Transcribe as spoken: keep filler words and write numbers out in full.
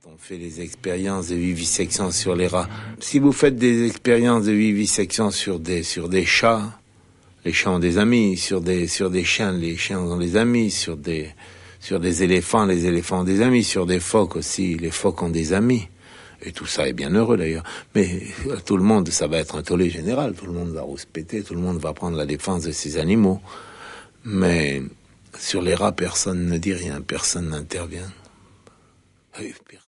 On fait les expériences de vivisection sur les rats. Si vous faites des expériences de vivisection sur des sur des chats, les chats ont des amis. Sur des sur des chiens, les chiens ont des amis. Sur des sur des éléphants, les éléphants ont des amis. Sur des phoques aussi, les phoques ont des amis. Et tout ça est bien heureux d'ailleurs. Mais tout le monde, ça va être un tollé général. Tout le monde va rouspéter, tout le monde va prendre la défense de ces animaux. Mais sur les rats, personne ne dit rien, personne n'intervient.